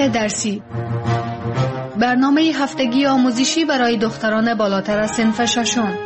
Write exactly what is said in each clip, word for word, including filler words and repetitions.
برنامه درسی، برنامه هفتگی آموزشی برای دختران بالاتر از صنف ششم.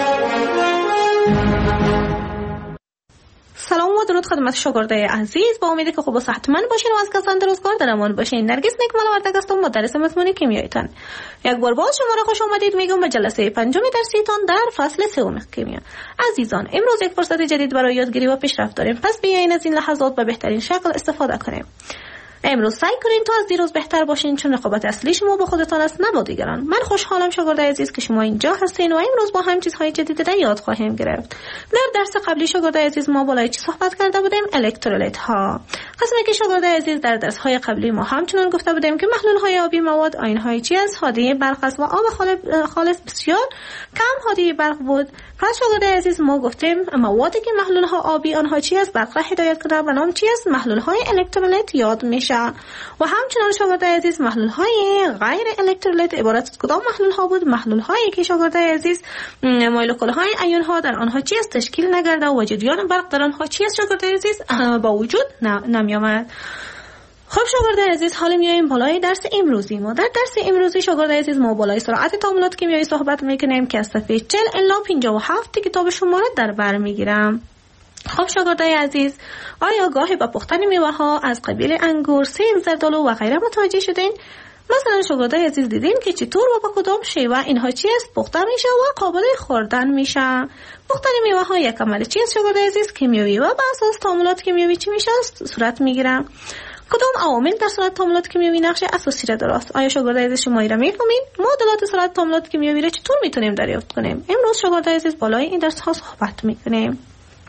سلام و درود خدمت شاگردای عزیز، با امیدی که خوب و صحتمند باشین و از کسان درستکار در امان باشین. نرگس نکمال وردگ هستم، مدرس مضمون کیمیایتان. یک بار باز شما را خوش آمدید میگم به جلسه پنجم درسیتان در فصل سوم کیمیا. عزیزان، امروز یک فرصت جدید برای یادگیری و پیشرفت داریم، پس بیاین از این لحظات به بهترین شکل استفاده کنیم. امروز سعی کنین تا از دیروز بهتر باشین، چون رقابت اصلی شما با خودتان است، نه با دیگران. من خوشحالم شاگردای عزیز که شما اینجا هستین و امروز با هم چیزهای جدید را یاد خواهیم گرفت. در درس قبلی شاگردای عزیز ما بالای چی صحبت کرده بودیم؟ الکترولیت ها. قسمی که شاگردای عزیز در درس های قبلی ما همچنان گفته بودیم که محلول های آبی مواد آیون های چی است؟ حادیه برق است و آب خالص بسیار کم حادیه برق بود. پس شاگردای عزیز ما گفتیم موادی که محلول ها آبی آنها چی است؟ برق را هدایت کنند و نام چی است؟ محلول های الکترولیت یاد میشه. و همچنان شاگردای عزیز محلول های غیر الکترولیت عبارت از کدام محلول ها بود؟ محلول هایی که شاگردای عزیز مولکول های ایون ها در آنها چی است؟ تشکیل نگرده و جریان برق در آنها چی است شاگردای عزیز؟ با وجود نمی آمد. خب شاگردای عزیز، حالا میایم بالای درس امروزی ما. در درس امروزی شاگردای عزیز ما بالای سرعت تعاملات کیمیایی صحبت میکنیم که از صفحه چهل الی پنجاه و هفت کتاب شما را در بر میگیرم. خب شاگردای عزیز، آیا گاهی با پختن میوه ها از قبیل انگور، سیب، زردآلو و غیره متوجه شدین؟ مثلا شاگردای عزیز دیدین که چطور و با کدام شیوه اینها چی است پخته میشه و قابل خوردن میشه. پختن میوه ها یک عمل چی است شاگردای عزیز؟ کیمیایی و به اساس تعاملات کیمیایی چی میشه صورت میگیره. کدام عوامل در صورت تعاملات کیمیایی نقش اساسی را دارند؟ آیا شاگردای عزیز شما را میفهمید؟ معادلات صورت تعاملات کیمیایی را چطور میتونیم دریافت کنیم؟ امروز شاگردای عزیز بالای این درس ها صحبت میکنیم.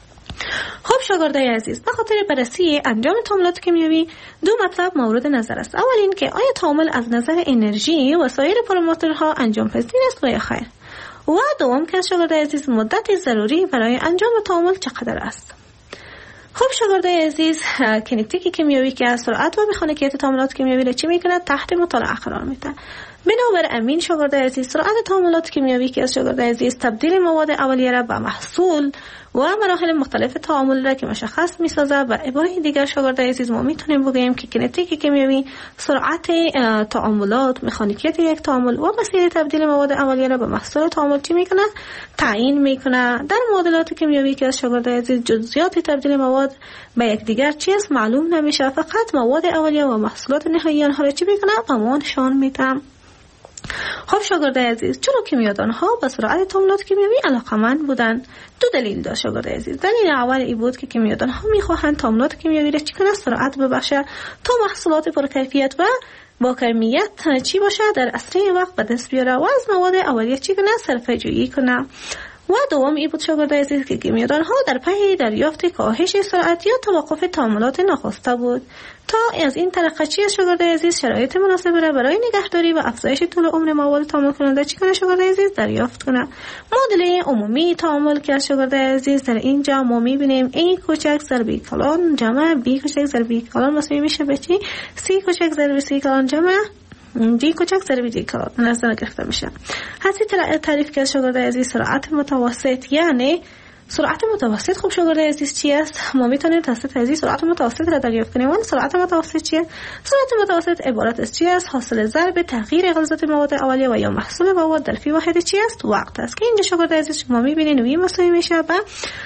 خب شاگردای عزیز، به خاطر بررسی انجام تعاملات کیمیایی دو مطلب مورد نظر است. اول این که آیا تعامل از نظر انرژی و سایر پارامترها انجام پذیر است و یا خیر. و دوم که شاگردای عزیز مدت ضروری برای انجام تعامل چقدر است. خب شاگردای عزیز، کینتیک کیمیایی که از سرعت و مکانیکیت تعاملات کیمیایی را چی میکنه؟ تحت مطالعه قرار میده. بنابر امین شاگردای عزیز، سرعت تعاملات کیمیایی که از شاگردای عزیز تبدیل مواد اولیه را به محصول و مراحل مختلف تعامل را که مشخص میسازه. و عبارت دیگر شاگردای عزیز ما میتونیم بگیم که کینتیک کیمیایی سرعت تعاملات، مکانیکیت یک تعامل و مسیر تبدیل مواد اولیه را به محصول تعامل چی میکنه؟ تعیین میکنه. در معادلات کیمیایی که از شاگردای عزیز جزئیات تبدیل مواد به یکدیگر چی است معلوم نمیشه، فقط مواد اولیه و محصولات نهایی آنها را چی میکنه؟ به ما نشان میده. خب شاگردای عزیز، چرا کیمیادان ها به سرعت تعاملات کیمیایی علاقه‌مند بودند؟ دو دلیل داشت شاگردای عزیز. دلیل اول این بود که کیمیادان ها میخواهند تعاملات کیمیایی را چی کنه؟ سرعت ببخشه تا محصولات پرکیفیت و با کمیت چی باشه در اسرع وقت به دست بیاره و از مواد اولیه چی کنه؟ صرفه جویی کنه. و دوم این بود شاگردای عزیز که کیمیادان ها در پی دریافت کاهش سرعت یا توقف تعاملات ناخواسته بود. تا از این طریق چی است شاگردای عزیز شرایط مناسب را برای نگهداری و افزایش طول عمر مواد تعامل کننده چی کنه شاگردای عزیز؟ دریافت کنه. معادله عمومی تعامل که از شاگردای عزیز در اینجا ما میبینیم ای کوچک ضرب کلان جمع بی کوچک ضرب کلان مساوی میشه به چی؟ سی کوچک ضرب سی کلان جمع دی کوچک ضرب دی کلان نظر گرفته میشه. حسی تعریف که از شاگردای عزیز سرعت متوسط یعنی سرعت متوسط. خب شاگردای عزیز چی است؟ ما میتونیم توسط عزیز سرعت متوسط را دریافت کنیم. ولی سرعت متوسط چیه؟ سرعت متوسط عبارت از چی است؟ حاصل ضرب تغییر غلظت مواد اولیه و یا محصول مواد در فی واحد چی است؟ وقت است. که اینجا شاگردای عزیز شما میبینید وی مساوی میشه به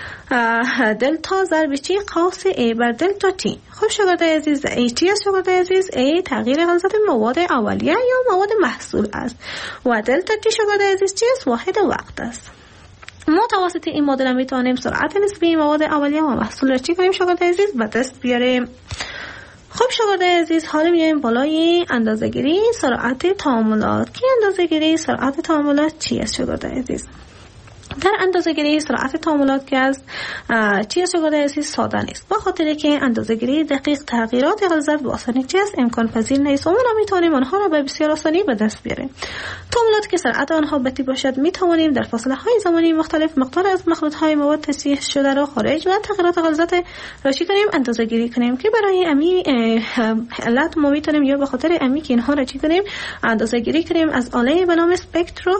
دلتا ضرب چی؟ قوس ای بر دلتا تی. خب شاگردای عزیز، ای چی است شاگردای عزیز؟ ای تغییر غلظت مواد اولیه یا مواد محصول است و دلتا تی شاگردای عزیز چی است؟ واحد وقت است. ما توسط این مدل میتونیم سرعت نسبی مواد اولیه و محصول را چی کنیم شاگردای عزیز؟ به دست بیاریم. خب شاگردای عزیز، حالا میایم بالای اندازه‌گیری سرعت تعاملات. که اندازه‌گیری سرعت تعاملات چی است شاگردای عزیز؟ در اندازه‌گیری سرعت تعاملات که از چی است شاگردای عزیز؟ ساده نیست، با خاطر که اندازه‌گیری دقیق تغییرات غلظت با آسانی چی است؟ امکان پذیر نیست و ما نمیتونیم آنها را به بسیار آسانی به دست بیاریم. تا تعاملات که سرعت آنها بطیء باشد می توانیم در فاصله های زمانی مختلف مقدار از مخلوط های مواد تصحیح شده را خارج و تغییرات غلظت را چی کنیم اندازه گیری کنیم که برای امی علت ما میتونیم یا به خاطر امی که اینها را چی کنیم اندازه گیری کنیم از آله به نام اسپکترو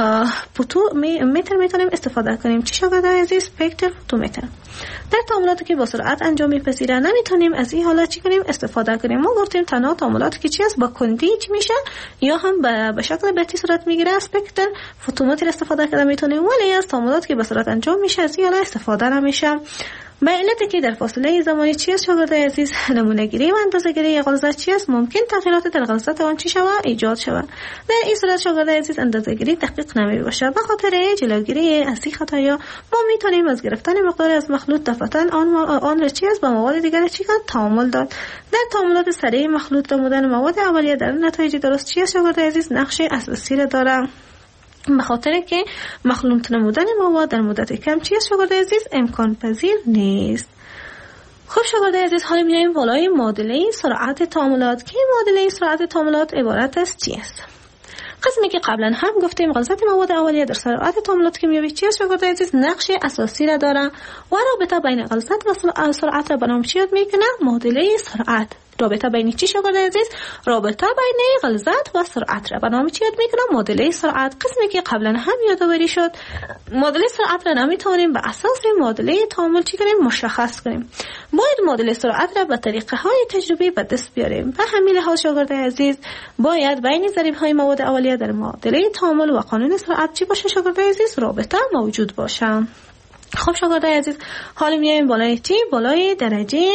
فوتومتر میتونیم استفاده کنیم. چی شاگرد عزیز؟ اسپکتر فوتومتر. در تعاملاتی که با سرعت انجام میپذیرند نمیتونیم از این حالت چی کنیم استفاده کنیم. ما گفتیم تنها تعاملاتی که چی است با کندی چی میشه یا هم به شکل بطی صورت میگیره اسپکتر فوتومتر استفاده کردن میتونیم، ولی از تعاملاتی که به سرعت انجام میشه از این حالت استفاده نمیشه. به علتی که در فاصله زمانی چی است شاگرد عزیز نمونه گیری و اندازه گیری غلظت چی است ممکن تغییرات در غلظت آن چی شود ایجاد شود. در این صورت شاگرد عزیز اندازه گیری دقیق نمی باشه. به خاطر جلوگیری از این خطایا ما میتونیم از گرفتن مقدار از مخلوط دفعتاً آن آن را چی است با مواد دیگر چی کنیم تعامل داد. در تعاملات سریع مخلوط نمودن مواد اولیه در نتایج درست چی است شاگرد عزیز نقش اساسی را داره، به خاطر که مخلوط نمودن مواد در مدت کم چی است شاگرد عزیز امکان پذیر نیست. خب شاگرد عزیز حالا میایم بالای معادله سرعت تعاملات که معادله سرعت تعاملات عبارت از چی است؟ قسمی که قبلا هم گفتیم غلظت مواد اولیه در سرعت تعاملات کیمیایی چی است شاگرد عزیز نقش اساسی را داره و رابطه بین غلظت و سرعت را به نام چی یاد میکنه معادله سرعت. رابطه بین چی شاگرد عزیز؟ رابطه بین غلظت و سرعت را به نام چی یاد میکنه معادله سرعت. قسمی که قبلا هم یادآوری شد معادله سرعت را نمیتونیم به اساس معادله تعامل چی کنیم مشخص کنیم، باید معادله سرعت را به طریقه های تجربی به دست بیاریم. به همین لحاظ شاگرد عزیز باید بین ضریب های مواد اولیه در معادله تعامل و قانون سرعت چی باشه شاگرد عزیز رابطه موجود باشه. خب شاگرد عزیز حالا میایم بالای چی؟ بالای درجه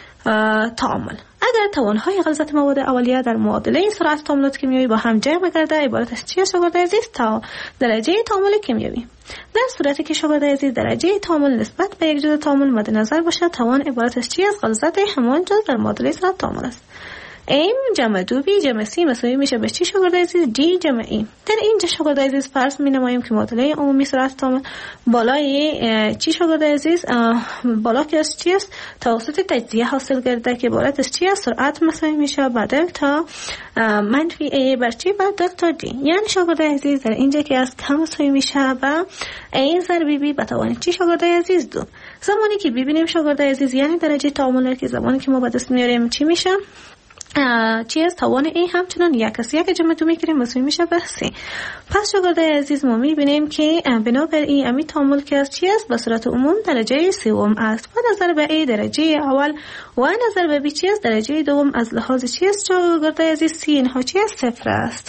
تعامل. اگر توانهای غلظت مواد اولیه در معادله سرعت تعاملات کیمیایی با هم جمع گرده عبارت از چی است شاگرد عزیز؟ تا درجه تعامل کیمیایی. در صورتی که شاگرد عزیز درجه تعامل نسبت به یک جزء تعامل مد نظر باشد توان عبارت از چی است؟ غلظت همان جزء در معادله سرعت تعامل است. ام جمع دو بی جمع سی مساوی میشه به چی شاگرد عزیز؟ دی جمع ای. در اینجا شاگرد عزیز فرض می نماییم که معادله عمومی سرعت تعامل بالای چی شاگرد عزیز؟ بالا که از چی است؟ توسط تجزیه حاصل گرده که عبارت از چی است؟ سرعت مساوی میشه با دلتا منفی ای بر چی بر دلتا دی. یعنی شاگرد عزیز در اینجا که از کم مساوی میشه با ای ضرب بی به توان چی شاگرد عزیز؟ دو. زمانی که ببینیم شاگرد عزیز یعنی درجه تعامل که زمانی که ما به دست میاریم چی میشه؟ چی است؟ توان ای همچنان یک است. یک جمع دو میکنیم مساوی میشه به سه. پس شاگرد عزیز ما میبینیم که بنابر این امی تعامل که است چی است؟ به صورت عموم درجه سوم است و نظر به ای درجه اول و نظر به بی چی است؟ درجه دوم. از لحاظ چی است شاگرد عزیز؟ سی اینها چی است؟ صفر است.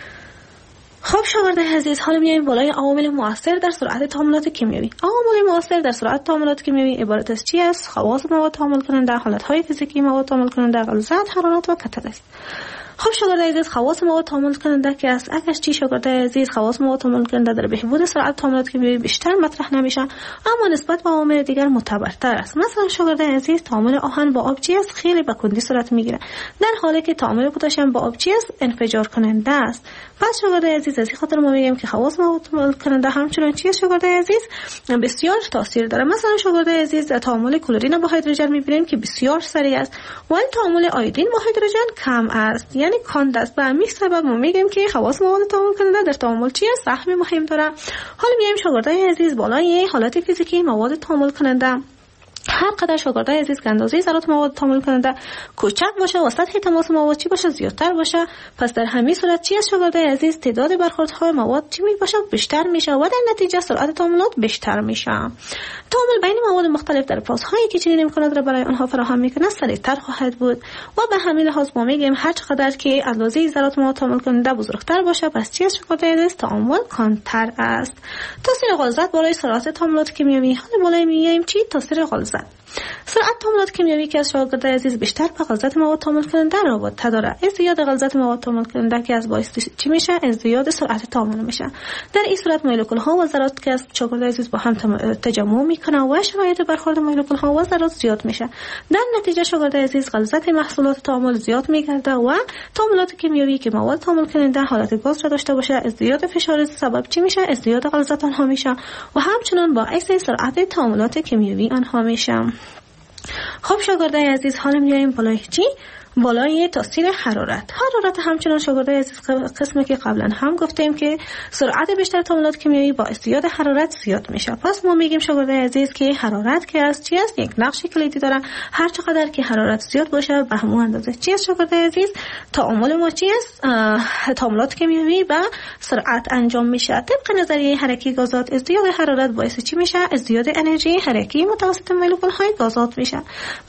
خب شاگرد عزیز حالا میایم بالای عوامل مؤثر در سرعت تعاملات کیمیایی. عوامل مؤثر در سرعت تعاملات کیمیایی عبارت از چی است؟ خواص مواد تعامل کننده، حالتهای فیزیکی مواد تعامل کننده، غلظت، حرارت و کاتالیست. خب شاگرد عزیز خواص مواد تعامل کننده که است اگر چی شاگرد عزیز خواص مواد تعامل کننده در بهبود سرعت تعاملات کیمیایی بیشتر مطرح نمیشه اما نسبت به عوامل دیگر معتبرتر است. مثلا شاگرد عزیز تعامل آهن با آب چی است؟ خیلی به کندی صورت میگیره، در حالی که تعامل پتاسیم با آب چی است؟ انفجار کننده است. پس شاگرد عزیز از این خاطر ما میگیم که خواص مواد تعامل کننده همچنان چی است شاگرد عزیز؟ بسیار تاثیر داره. مثلا شاگرد عزیز تعامل کلورین با هیدروژن میبینیم که بسیار سریع است ولی تعامل آیودین با هیدروژن کم است، یعنی کند است. به همین سبب ما میگیم که خواص مواد تعامل کننده در تعامل چی است؟ سهم مهم داره. حالا میایم شاگرد عزیز بالای حالت فیزیکی مواد تعامل کننده. هر قدر شاگرد عزیز که اندازه ذرات مواد تعامل کننده کوچک باشه و سطح تماس مواد چی باشه؟ زیادتر باشه، پس در همین صورت چی است شاگرد عزیز؟ تعداد برخوردهای مواد چی میشه؟ بیشتر میشه و در نتیجه سرعت تعاملات بیشتر میشه. تعامل بین مواد مختلف در فازهایی که چنین امکانات را برای آنها فراهم میکنه سریعتر خواهد بود و به همین لحاظ ما میگیم هر چقدر که اندازه ذرات مواد تعامل کننده بزرگتر باشه پس چی است شاگرد عزیز؟ تعامل کندتر است. تاثیر غلظت بالای سرعت تعاملات کیمیایی. حالا بالای میگیم چی؟ تاثیر غلظت. سرعت تعاملات کیمیایی که از شاگرد عزیز بیشتر به غلظت مواد تعامل کننده رابطه داره. ازدیاد غلظت مواد تعامل کننده که از باعث چی میشه؟ ازدیاد سرعت تعامل میشه. در این صورت مولکول ها و ذرات که از شاگرد عزیز با هم تجمع میکنه و شرایط برخورد مولکول ها و ذرات زیاد میشه. در نتیجه شاگرد عزیز غلظت محصولات تعامل زیاد میگرده و تعاملات کیمیایی که مواد تعامل کننده حالت گاز را داشته باشه ازدیاد فشار سبب چی میشه؟ ازدیاد غلظت آنها میشه و همچنان باعث سرعت تعاملات کیمیایی آنها میشه. خب شاگرد عزیز حالا میایم بالای چی؟ بالای تاثیر حرارت. حرارت همچنان شاگردای عزیز قسمی که قبلا هم گفتیم که سرعت بیشتر تعاملات کیمیایی با ازدیاد حرارت زیاد میشه. پس ما میگیم شاگردای عزیز که حرارت که است چی است؟ یک نقش کلیدی داره. هر چقدر که حرارت زیاد باشه به همون اندازه چی است شاگردای عزیز؟ تعامل ما چی است؟ تعاملات کیمیایی با سرعت انجام میشه. طبق نظریه حرکی گازات ازدیاد حرارت باعث چی میشه؟ ازدیاد انرژی حرکی متوسط مولکول های گازات میشه.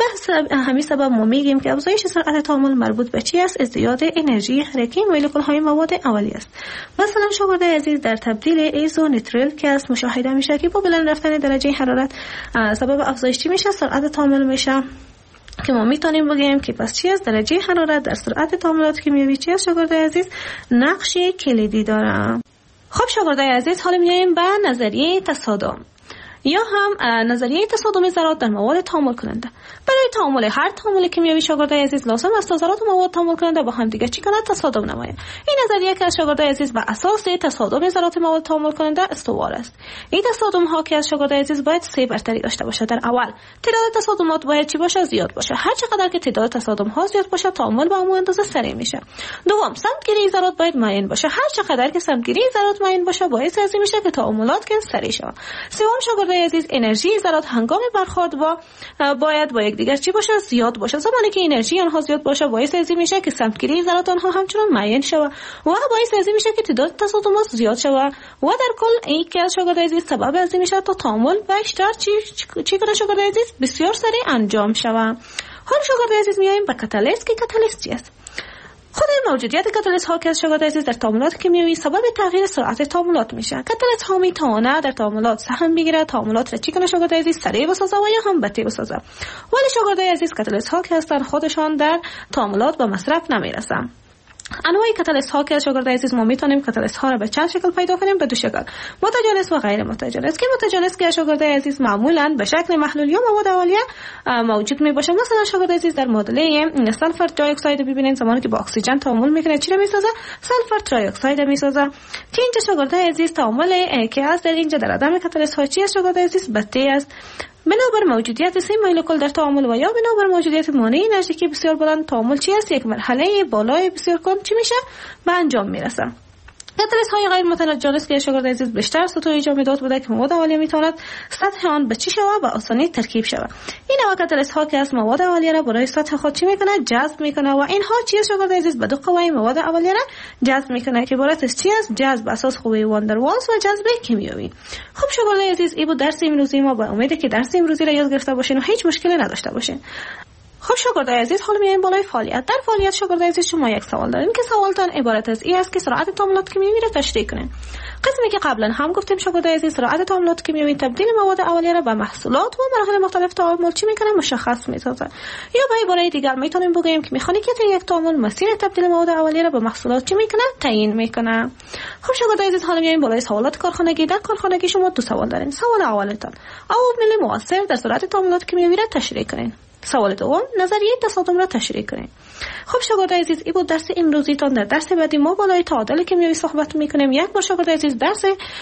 به همین سبب ما میگیم که افزایش سرعت تعامل مربوط به چی است؟ ازدیاد انرژی حرکی مولکول های مواد اولیه است. مثلا شاگردای عزیز در تبدیل ایزونیتریل که است مشاهده میشه که با بلند رفتن درجه حرارت سبب افزایش چی میشه؟ سرعت تعامل میشه، که ما میتونیم بگیم که پس چی است؟ درجه حرارت در سرعت تعاملات کیمیایی چی است شاگردای عزیز؟ نقش کلیدی داره. خب شاگردای عزیز حالا میایم به نظریه تصادم یا هم نظریه تصادم ذرات در مواد تعامل کننده. برای تعامل هر تعامل کیمیایی شاگردای عزیز لازم است ذرات و مواد تعامل کننده با هم دیگه چی کنند؟ تصادم نمایند. این نظریه که از شاگردای عزیز بر اساس تصادم ذرات مواد تعامل کننده استوار است. این تصادم ها که از شاگردای عزیز باید سه برتری داشته باشه. در اول تعداد تصادمات باید چی باشه؟ زیاد باشه. هر چقدر که تعداد تصادم ها زیاد باشه تعامل به همون اندازه سریع میشه. دوم سمتگیری ذرات باید معین باشه. هر چقدر که سمتگیری ذرات معین باشه باعث از این میشه که تعاملات که سریع شه. سوم شاگردای عزیز انرژی ذرات هنگام برخورد با باید با یکدیگر چی باشه؟ زیاد باشه. زمانی که انرژی آنها زیاد باشه باعث از این میشه که سمتگیری ذرات آنها همچنان معین شه و باعث از این میشه که تعداد تصادمات زیاد شه و در کل این که از شاگردای عزیز سبب از این میشه تا تعامل بیشتر چی چی کنه شاگردای عزیز؟ بسیار سریع انجام شه. حالا شاگردای عزیز میایم به کاتالیست که کاتالیست چی است؟ خود موجودیت کاتالیست ها که از شاگردای عزیز در تعاملات کیمیایی سبب تغییر سرعت تعاملات میشه. کاتالیست ها میتونه در تعاملات سهم بگیره، تعاملات را چی کنه شاگردای عزیز؟ سریع بسازه و یا هم بطیء بسازه. ولی شاگردای عزیز کاتالیست ها که هستن خودشان در تعاملات به مصرف نمیرسن. انواع کاتالیست ها که از شاگردای عزیز ما میتونیم کاتالیست ها را به چند شکل پیدا کنیم؟ به دو شکل، متجانس و غیر متجانس. که متجانس که شاگردای عزیز معمولا به شکل محلول یا مواد اولیه موجود می باشه. مثلا شاگردای عزیز در معادله سلفر دی اکساید ببینید زمانی که با اکسیژن تعامل میکنه چی را میسازه؟ سلفر دی اکساید میسازه. که اینجا شاگردای عزیز تعامل که از در اینجا در عدم کاتالیست ها چی است شاگردای عزیز؟ بطیء است. بنابر موجودیت سه مولکول در تعامل و یا بنابر موجودیت مانع انرژیکی بسیار بلند تعامل چی است؟ یک مرحله بالای بسیار کند چی میشه؟ به انجام میرسه. کاتالیست های غیر متجانس که شاگردای عزیز بیشتر سطوح جامدات بوده که مواد اولیه میتواند سطح آن به چی شود؟ به آسانی ترکیب شود. این نوع کاتالیست ها که از مواد اولیه را برای سطح خود چی میکنه؟ جذب میکنه و اینها چی است شاگردای عزیز؟ به دو قوه مواد اولیه را جذب میکنه که عبارت از چی است؟ جذب اساس قوه واندروالز و جذب کیمیایی. خب شاگردای عزیز این بود درس امروزی ما. با امید که درس امروزی را یاد گرفته باشین و هیچ مشکلی نداشته باشین. خب شاگردای عزیز حالا میایم بالای فعالیت. در فعالیت شاگردای عزیز شما یک سوال دارین که سوالتان عبارت از این است که سرعت تعاملات کیمیایی را تشریح کنین. قسمی که قبلا هم گفتیم شاگردای عزیز سرعت تعاملات کیمیایی تبدیل مواد اولیه را به محصولات و مراحل مختلف تعامل چی میکنه؟ مشخص میسازه. یا به عباره دیگر میتونیم بگیم که مکانیکیت یک تعامل مسیر تبدیل مواد اولیه را به محصولات چی میکنه؟ تعیین میکنه. خب شاگردای عزیز حالا میایم بالای سوالات کارخانگی. در کارخانگی شما دو سوال دارین. سوال اولتان عوامل مؤثر در سرعت تعاملات کیمیایی را تشریح کنین. سوال دوم نظریه تصادم را تشریح کنیم. خب شاگردای عزیز این بود درس امروزیتان. در درس بعدی ما بالای تعادل کیمیایی صحبت میکنیم. یک بار شاگردای عزیز درس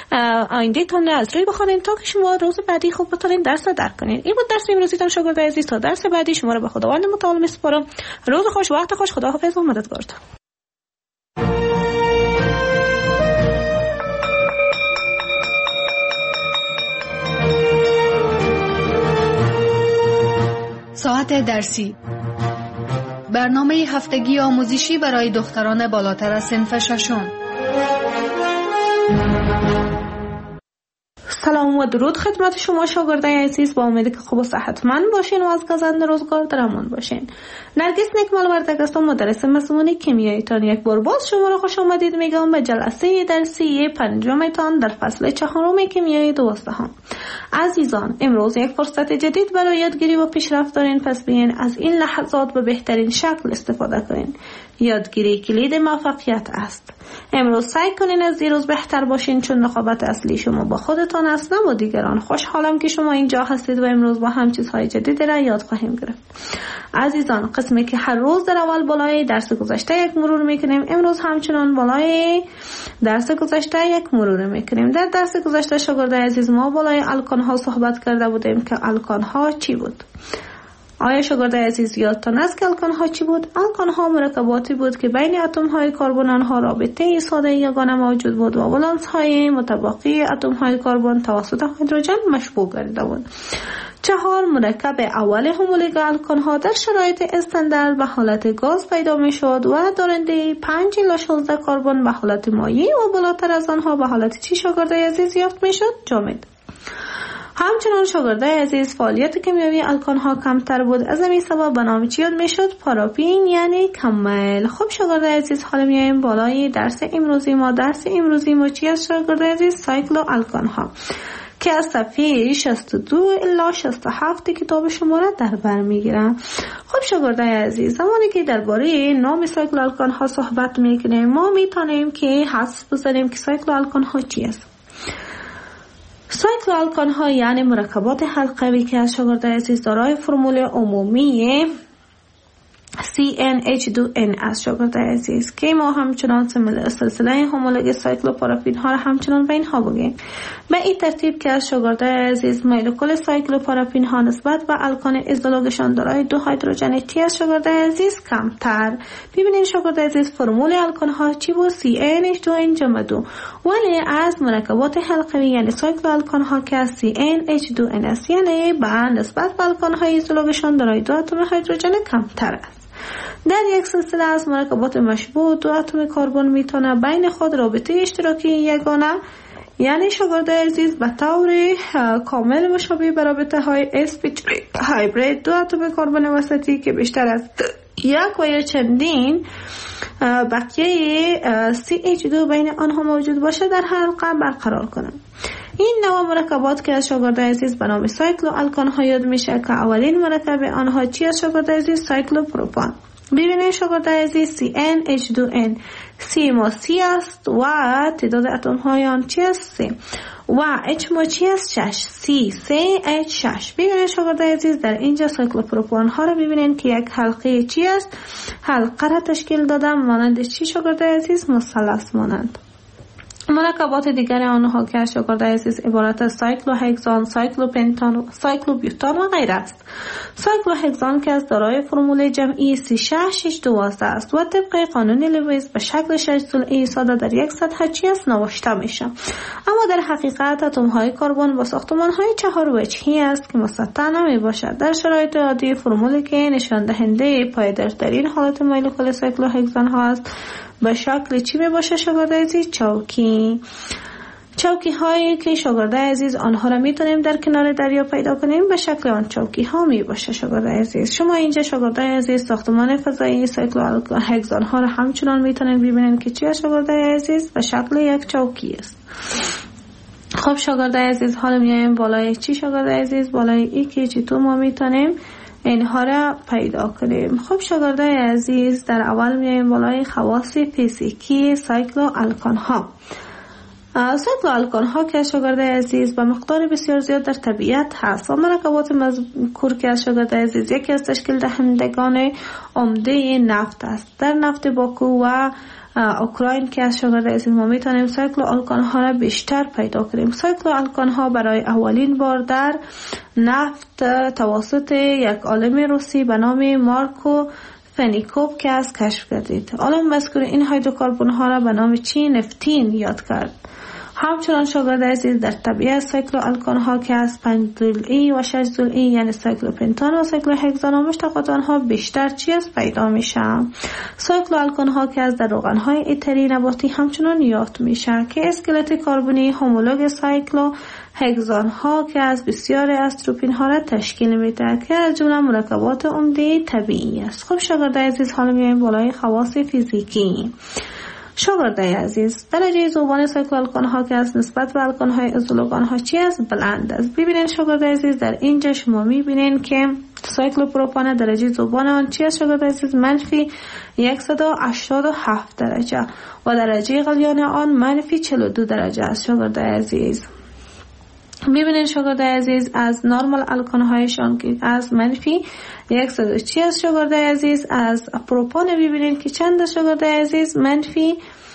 آینده تان از روی بخونید تا که شما روز بعدی خوب بتونید درس را درک کنید. این بود درس امروزیتان شاگردای عزیز. تا درس بعدی شما را به خداوند متعال میسپارم. روز خوش، وقت خوش، خداحافظ و مددگارتان. ساعت درسی، برنامه هفتگی آموزشی برای دختران بالاتر از صنف ششم. سلام و درود خدمت شما شاگردای عزیز. با امید که خوب و صحتمند باشین و از گزند روزگار در امان باشین. نرگس نکمال وردک هستم، مدرس مضمون کیمیاییتان. یک بار باز شما را خوش آمدید میگم به جلسه درسی پنجمتان در فصل چهارم کیمیای دوازدهم. عزیزان امروز یک فرصت جدید برای یادگیری و پیشرفت دارین، پس بیاین از این لحظات به بهترین شکل استفاده کنین. یادگیری کلید موفقیت است. امروز سعی کنین از دیروز بهتر باشین، چون رقابت اصلی شما با خودتان است نه با دیگران. خوشحالم که شما اینجا هستید و امروز با هم چیزهای جدیدی را یاد خواهیم گرفت. عزیزان قسمی که هر روز در اول بالای درس گذشته یک مرور میکنیم، امروز همچنان بالای درس گذشته یک مرور میکنیم. در درس گذشته شاگردای عزیز ما بالای الکان ها صحبت کرده بودیم که الکان ها چی بود؟ آیا شاگرده عزیز یادتان است که الکان ها چی بود؟ الکان ها مرکباتی بود که بین اتم های کربن آنها رابطه ساده یگانه موجود بود و ولانس های متباقی اتم های کربن توسط هیدروژن مشبوع گردیده بود. چهار، مرکب اول هومولوگ الکان ها در شرایط استاندارد به حالت گاز پیدا می شد و دارنده پنج الی شانزده کربن به حالت مایع و بالاتر از آنها به حالت چی شاگرده عزیز یافت می شد؟ جامد. همچنان شاگرده عزیز فعالیت کیمیایی الکان ها کمتر بود، از همین سبب به نام چی یاد می شد؟ پاراپین یعنی کمل. خب شاگرده عزیز حالا میایم بالای درس امروزی ما. درس امروزی ما چی است شاگرده عزیز؟ سایکلو الکان ها که از صفحه شصت و دو الی شصت و هفت کتاب شما را در بر میگیرم. خب شاگرده عزیز زمانی که درباره نام سایکل الکان ها صحبت میکنیم ما میتونیم که حدس بزنیم که سایکل الکان ها چی است. سایکل الکان ها یعنی مرکبات حلقوی که از شاگرده عزیز دارای فرمول عمومی سی ان اچ دو ان است شاگرده عزیز که ما همچنان سلسله هومولوگ سایکلوپاراپین ها را همچنان به اینها بگیم. به این ترتیب که از شاگرده عزیز مولکول سایکلوپاراپین ها نسبت به الکان ازولوگشان دارای دو هیدروژن تی از شاگرده عزیز کمتر. ببینید شاگرده عزیز فرمول الکان ها چی بود؟ سی ان اچ دو ان جمع دو. ولی از مرکبات حلقوی یعنی سایکل الکان ها که از سی ان اچ دو ان است یعنی به نسبت به الکان های ازولوگشان دارای دو اتم هیدروژن کمتر است. در یک سلسله از مرکبات مشبوع دو اتم کربن میتونه بین خود رابطه اشتراکی یگانه یعنی شاگرده عزیز به طور کامل مشابه به رابطه های sp هایبرید دو اتم کربن وسطی که بیشتر از یک و یا چندین بقیه سی اچ دو بین آنها موجود باشه در حلقه برقرار کنند. این نوع مرکبات که از شاگرده عزیز به نام سایکلو الکان ها یاد میشه که اولین مرکب آنها چی از شاگرده عزیز؟ سایکلو پروپان. ببینید شاگرده عزیز سی ان اچ دو ان سی ما سی است و تعداد اتم های آن چی است؟ سی و اچ ما چی است؟ شش. سی سی اچ شش. ببینید شاگرده عزیز در اینجا سایکلو پروپان ها را ببینید که یک حلقه چی است؟ حلقه را تشکیل دادم مانند چی شاگرده عزیز؟ مثلث مانند. مرکبات دیگر آنها که از شاگرده عزیز عبارت از سایکلوهگزان، سایکلوپنتان، سایکلوبیوتان و غیره است. سایکلوهگزان که از دارای فرمول جمعی سی شش شش دوازده است و طبق قانون لوئیس به شکل شش ضلعی ساده در یک سطح چی است نوشته میشه. اما در حقیقت اتم های کربن با ساختمان های چهار وجهی است که مسطح نمی باشد. در شرایط عادی فرمولی که نشان دهنده پایدارترین حالت مولکول سایکلوهگزان ها است به شکل چی می باشه شاگرده عزیز؟ چوکی. چوکی هایی که شاگرده عزیز آنها را میتونیم در کنار دریا پیدا کنیم به شکل آن چوکی ها می باشه شاگرده عزیز. شما اینجا شاگرده عزیز ساختمان فضایی سایکلوهگزان ها را همچنان میتونید ببینید که چی شاگرده عزیز به شکل یک چوکی است. خب شاگرده عزیز حالا میایم بالای چی شاگرده عزیز؟ بالای ای که چی تو ما میتونیم اینها را پیدا کنیم. خب شاگرده عزیز در اول میایم بالای خواص فیزیکی سایکلو الکان ها. سایکلو الکان ها که شاگرده عزیز به مقدار بسیار زیاد در طبیعت هست و مرکبات مذکور که شاگرده عزیز یکی از تشکیل دهندگان عمده نفت است. در نفت باکو و اوکراین که از شاگرده عزیز ما میتونیم سایکلو الکان ها را بیشتر پیدا کنیم. سایکلو الکان ها برای اولین بار در نفت توسط یک عالم روسی به نام مارکو فنیکوف که از کشف گردید. عالم مذکور این هیدروکربن ها را به نام چی؟ نفتین یاد کرد. همچنان شاگرده عزیز در طبیعت سایکلو الکان ها که از پنج ضلعی و شش ضلعی یعنی سایکلوپنتان و سایکلوهگزان و مشتقات آنها بیشتر چی است پیدا میشه. سایکلو الکان ها که از در روغن های اتری نباتی همچنان یافت میشه که اسکلت کربنی هومولوگ سایکلو هگزان ها که از بسیار از تروپین ها را تشکیل میده که از جمله مرکبات عمده طبیعی است. خب شاگرده عزیز حالا میایم بالای خواص فیزیکی. شاگرده عزیز درجه ذوبان سایکلو الکان ها که از نسبت به الکان های ازولوگان ها چی است؟ بلند است. ببینید شاگرده عزیز در اینجا شما میبینید که سایکلو پروپان درجه ذوبان آن چی است شاگرده عزیز؟ منفی صد و هشتاد و هفت درجه و درجه غلیان آن منفی چهل و دو درجه است شاگرده عزیز. ببینید شاگرده عزیز از نرمال الکان هایشان که از منفی صد و چی است شاگرده عزیز. از پروپان ببینید که چند است شاگرده عزیز؟ منفی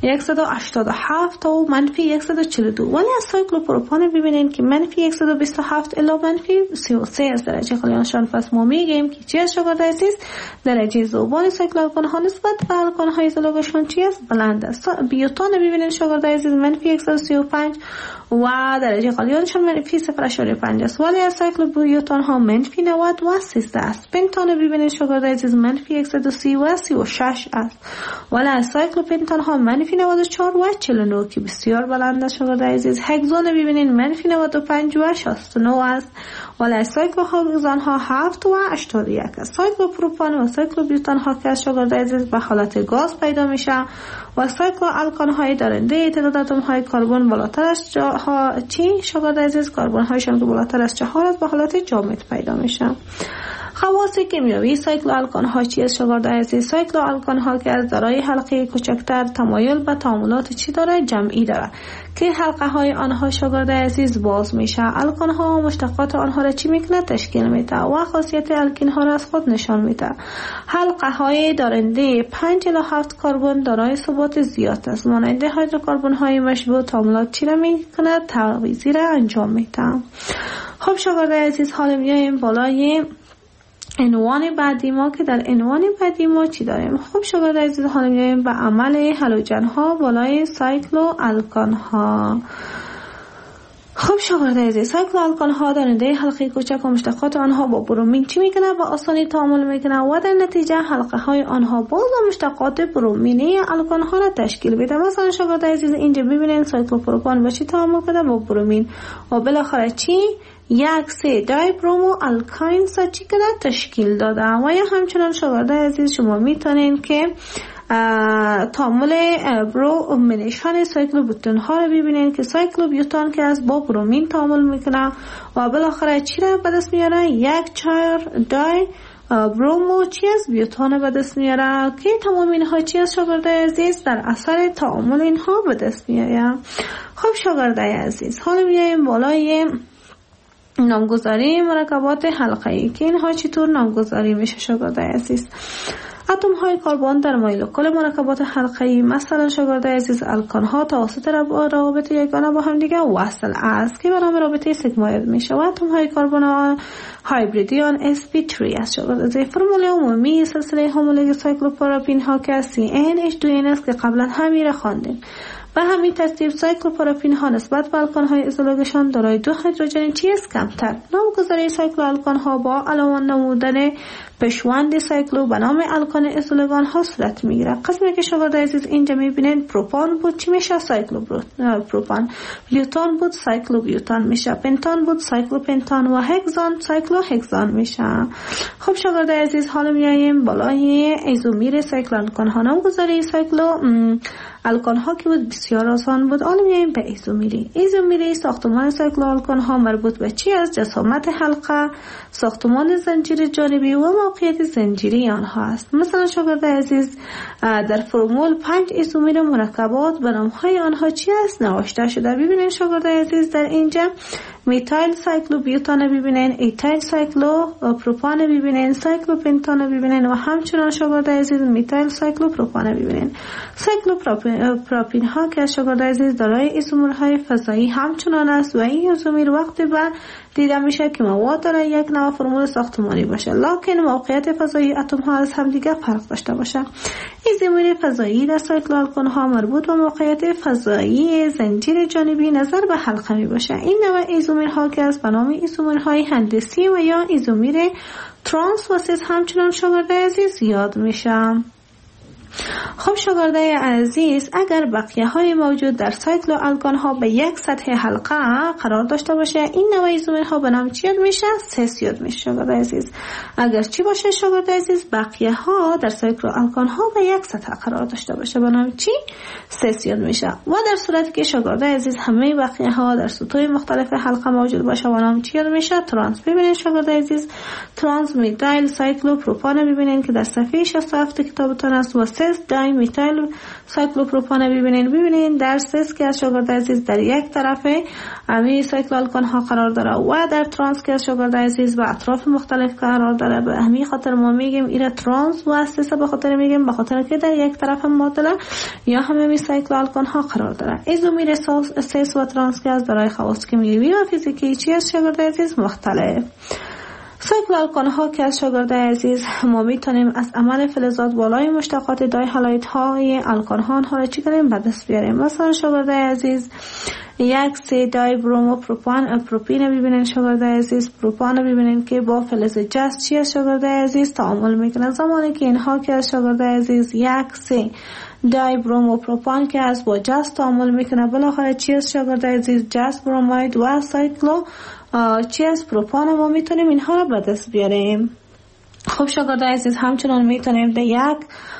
صد و هشتاد و هفت تا منفی صد و چهل و دو. ولی از سایکلوپروپان ببینید که منفی صد و بیست و هفت الی منفی سی و سه از درجه خالیانشان. پس ما میگیم که چی از شاگرد عزیز درجه ذوبان سایکلوآلکان ها نسبت به آلکان های ایزولوگشون چی است؟ بلند است. بیوتان ببینید شاگرد عزیز منفی صد و سی و پنج و درجه خالیانشان منفی صفر اشاریه پنج است. ولی از سایکلوبیوتان ها منفی نود و سیزده است. پنتان ببینید شاگرد عزیز منفی صد و سی و سی و شش است. ولی از سایکلوپنتان ها منفی نود و چهار و چهل و نه که بسیار بلند است شاگرد عزیز. هگزون ببینید منفی نود و پنج و شصت و نه است. ولی از سایکلوهگزان ها هفت و هشتاد و یک است. سایکلوپروپان و سایکلوبیوتان ها که از شاگرد عزیز به حالت گاز پیدا میشه و سایکلوآلکان های دارنده تعداد اتم های کربن بالاتر از جاها چی شاگرد عزیز کربن هایشان که بالاتر از چهار است به حالت جامد پیدا میشه. خواص کیمیایی سایکلوآلکان ها چی است شاگرد عزیز؟ سایکلوآلکان ها که از دارای حلقه کوچکتر تمایل به تعاملات چی داره؟ جمعی داره که حلقه های آنها شاگرد عزیز باز میشه. آلکان ها و مشتقات آنها را چی میکنه؟ تشکیل میده و خاصیت الکین ها را از خود نشان میده. حلقه های دارنده پنج الی هفت کربن دارای ثبات زیاد است. مانند هیدروکربن های مشبوع تعاملات چی را میکنه؟ تعویضی را انجام میده. خب شاگرد عزیز حالا میایم بالای عنوان بعدی ما که در عنوان بعدی ما چی داریم؟ خب شاگرد عزیز حالا میایم به عمل هالوژن ها بالای سایکلوآلکان ها. خب شاگرد عزیز سایکلوآلکان ها دارنده حلقه کوچک و مشتقات آنها با برومین چی میکنه؟ با آسانی تعامل میکنه و در نتیجه حلقه های آنها باز و مشتقات برومینی آلکان ها را تشکیل میده. مثلا شاگرد عزیز اینجا ببینید سایکلوپروپان با چی تعامل کرده؟ با برومین و بالاخره چی؟ یک سه دای برومو الکاین سا چی کنه؟ تشکیل داده. و یا همچنان شاگرد عزیز شما میتونین که تعامل برومینیشن سایکلوبیوتان ها رو ببینین که سایکلوبیوتان که از با برومین تعامل میکنه و بالاخره چی را به دست میاره؟ یک چهار دای برومو چی از بیوتان به دست میاره که تمام اینها چی از شاگرد عزیز در اثر تعامل اینها به دست میاره. خب شاگرد عزیز حالا میایم بالای نامگذاری مرکبات حلقه‌ای که اینها چطور نامگذاری میشه شاگرد عزیز؟ اتم های کربن در مولکول مرکبات حلقه‌ای مثلا شاگرد عزیز الکان ها توسط روابط یگانه با هم دیگه وصل است که به نام رابطه سیگموید میشه و اتم های کربن هایبریدیان اس پی سه است. شاگرد عزیز فرمول عمومی سلسله هومولوژی سایکلوپروپین ها که سی ان اچ دو ان است که قبلا همین را خواندیم. به همین ترتیب سایکلوپروپین ها نسبت به آلکان های ایزولوگشان دارای دو هیدروژن چی است؟ کمتر. نامگذاری سایکلوآلکان ها با علاوه نمودن پیشوند سایکلو به نام آلکان ایزولوگان ها صورت میگیره. قسمی که شاگرد عزیز اینجا میبینید پروپان بود چی میشه؟ سایکلوپروپان. بیوتان بود سایکلوبیوتان میشه. پنتان بود سایکلوپنتان و هگزان سایکلوهگزان میشه. خب شاگرد عزیز حالا میایم بالای ایزومیر سایکلوآلکان ها. نامگذاری سایکلو آلکان ها که بود بسیار آسان بود. حالا میایم به ایزومیری. ایزومیری ساختمان سایکلوآلکان ها مربوط به چی است؟ جسامت حلقه، ساختمان زنجیر جانبی و موقعیت زنجیری آنها است. مثلا شاگرد عزیز در فرمول پنج ایزومیر مرکبات به نام‌های آنها چی است؟ نوشته شده. ببینید شاگرد عزیز در اینجا میتایل سایکلوبیوتان ببینین، ایتایل سایکلوپروپان ببینین، سایکلوپنتان ببینین و همچنان شاگرد عزیز میتایل سایکلوپروپان ببینین. سایکلوپروپین ها که شاگرد عزیز دارای ایزومرهای فضایی همچنان است و این ایزومیر وقتی به دیده میشه که مواد داره یک نوع فرمول ساختمانی باشه لکن موقعیت فضایی اتم ها از هم دیگه فرق داشته باشه. ایزومیر فضایی در سایکلوآلکان ها مربوط به موقعیت فضایی زنجیر جانبی نظر به حلقه می باشه. این نوع ایزومیرها که از به نام ایزومیرهای هندسی و یا ایزومیر ترانس واسیس همچنان شاگرد عزیز یاد میشه. خب شاگرده عزیز اگر بقیه های موجود در سایکلوآلکان ها به یک سطح حلقه قرار داشته باشه این نوع ایزومیر ها به نام چی یاد میشه؟ سس یاد میشه شاگرده عزیز. اگر چی باشه شاگرده عزیز؟ بقیه ها در سایکلوآلکان ها به یک سطح قرار داشته باشه به نام چی؟ سس یاد میشه. و در صورتی که شاگرده عزیز همه بقیه ها در سطوح مختلف حلقه موجود باشه به نام چی یاد میشه؟ ترانس. ببینید شاگرده عزیز ترانس میتایل سایکلوپروپان ببینید که در صفحه شصت و هفت کتابتون است و سه دای میتایل سایکلوپروپان ببینین ببینین در سه که از شاگرد عزیز در یک طرف امی سایکل آلکان ها قرار داره و در ترانس که از شاگرد عزیز به اطراف مختلف قرار داره. به همین خاطر ما میگیم ایره ترانس و سه به خاطر میگیم به خاطر که در یک طرف معادله یا همه می سایکل آلکان ها قرار داره. ایزومیر سه و ترانس که از دارای خواص کیمیایی و فیزیکی چی از شاگرد عزیز مختلف. سایکل آلکان ها که از شاگرد عزیز ما میتونیم از عمل فلزات بالای مشتقات دای هالایت های آلکان ها آنها را چی کنیم به دست بیاریم. مثلا شاگرد عزیز یک سه دای برومو پروپان پروپین ببینین شاگرد عزیز پروپان ببینین که با فلز جست چی از شاگرد عزیز تعامل میکنه. زمانی که اینها که از شاگرد عزیز یک سه دای برومو پروپان که از با جست تعامل میکنه بالاخره چی از شاگرد عزیز جست بروماید و سایکلو چی از پروپان ما میتونیم اینها را به دست بیاریم. خب شاگرد عزیز همچنان میتونیم در یک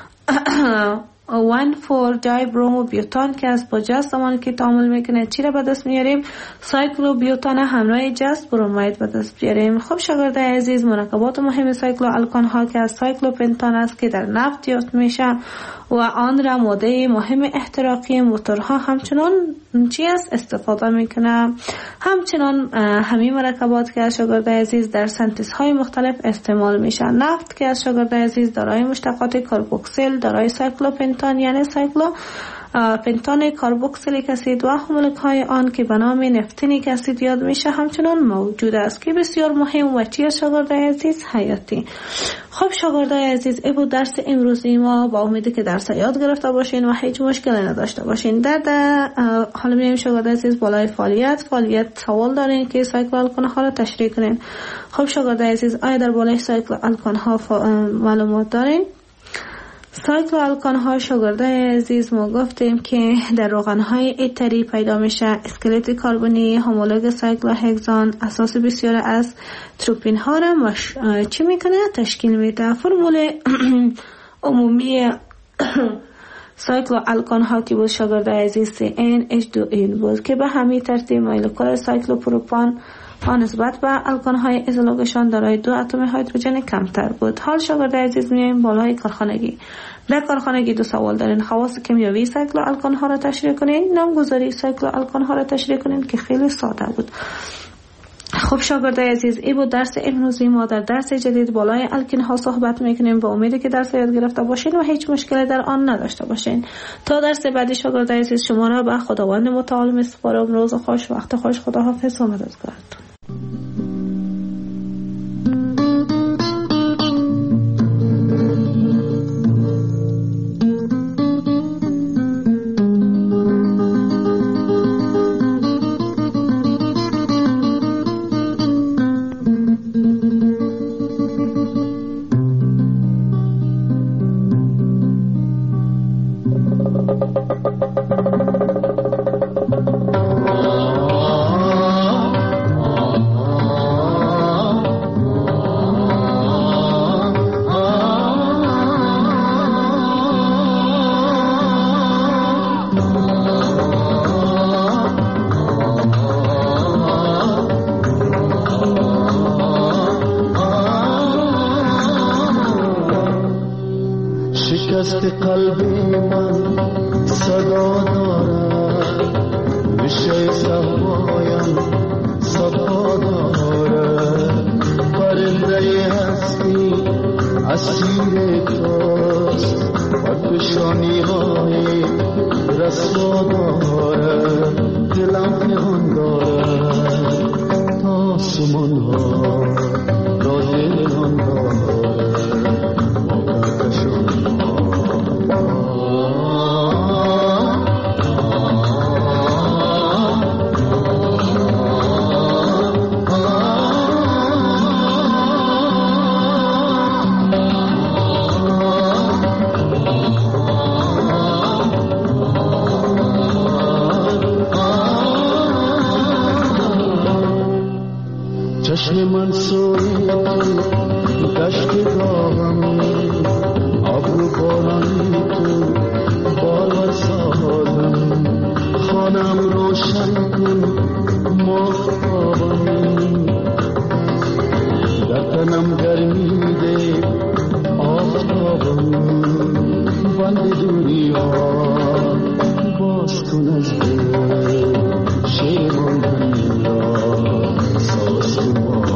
وان فور دای برومو بیوتان که از با جست زمانی که تعامل میکنه چی را به دست میاریم سایکلو بیوتان همراه جست بروماید به دست بیاریم. خب شاگرد عزیز مرکبات مهم سایکلو آلکان ها که از سایکلو پنتان است که در نفت یافت میشه و آن را ماده مهم احتراقی موتورها همچنان چی است استفاده میکنه. همچنان همین مرکبات که از شاگرد عزیز در سنتز های مختلف استعمال میشه. نفت که از شاگرد عزیز دارای مشتقات کاربوکسیل دارای سایکلو پنتان یعنی سایکلو پنتان کاربوکسیلیک اسید و مولکول های آن که به نام نفتینیک اسید یاد میشه همچنان موجود است که بسیار مهم و چی از شاگرد عزیز حیاتی. خب شاگرد عزیز ای بود درس امروزی ما. با امیدی که درس یاد گرفته باشین و هیچ مشکلی نداشته باشین. در, در حالا میریم شاگرد عزیز بالای فعالیت فعالیت سوال دارین که سایکل آلکان ها را تشریح کنین. خب شاگرد عزیز آیا در بالای سایکل آلکان ها معلومات دارین؟ سایکل آلکان ها شاگرد عزیز ما گفتیم که در روغن های اتری پیدا میشه. اسکلت کربنی همولوگ سایکل هگزان اساس بسیار از تروپین ها را مش... چی میکنه تشکیل میده. فرمول عمومی سایکل آلکان ها که بود شاگرد عزیز سی ان اچ دو این بود که به همین ترتیب مولکول سایکل پروپان آن نسبت به آلکان های ازولوگشان دارای دو اتم هیدروژن کمتر بود. حال شاگرد عزیز میایم بالای کارخانگی. در کارخانگی دو سوال دارین. خواص کیمیایی سایکل آلکان ها را تشریح کنین. نامگذاری سایکل آلکان ها را تشریح کنین که خیلی ساده بود. خب شاگرد عزیز ای بود درس امروزی ما. در درس جدید بالای الکین ها صحبت میکنیم. با امیدی که درس یاد گرفته باشین و هیچ مشکلی در آن نداشته باشین. تا درس بعدی شاگرد عزیز شما را به خداوند متعال میسپارم. روز خوش وقت خوش. خداحافظ و مددگارتون. بند دنیا باز کن از دل شیر ماندنی را ساز کن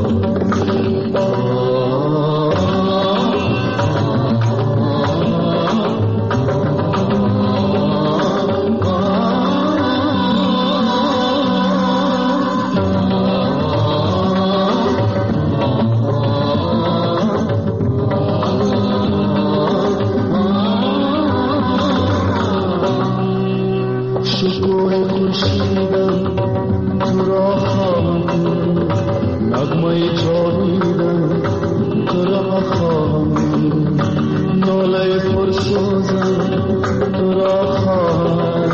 تو را خواهم